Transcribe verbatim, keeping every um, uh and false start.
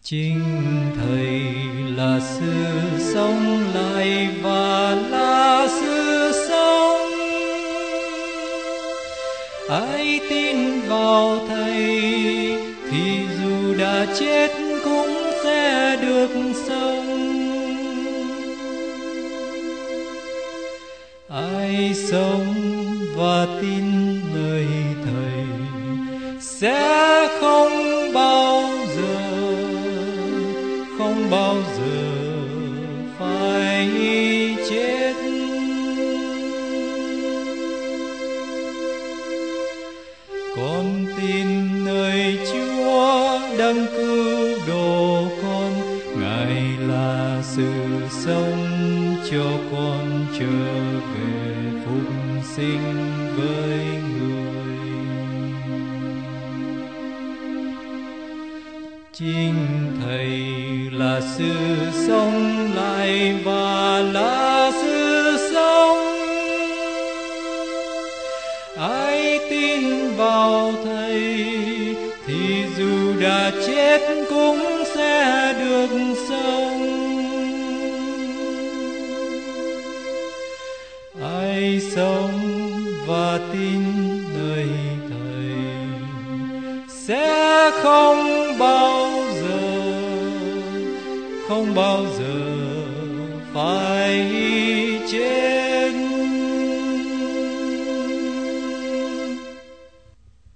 Chính Thầy là sự sống lại và là sự sống. Ai tin vào Thầy thì dù đã chết cũng sẽ được sống. Ai sống và tin nơi Thầy sẽ không bao giờ, không bao giờ phải chết. Con tin nơi Chúa đấng cứu độ con, Ngài là sự sống cho con trở về phục sinh với người. Chính Thầy là sự sống lại và là sự sống. Ai tin vào Thầy thì dù đã chết cũng sẽ được sống. Ai sống và tin nơi Thầy sẽ không bao giờ, không bao giờ phải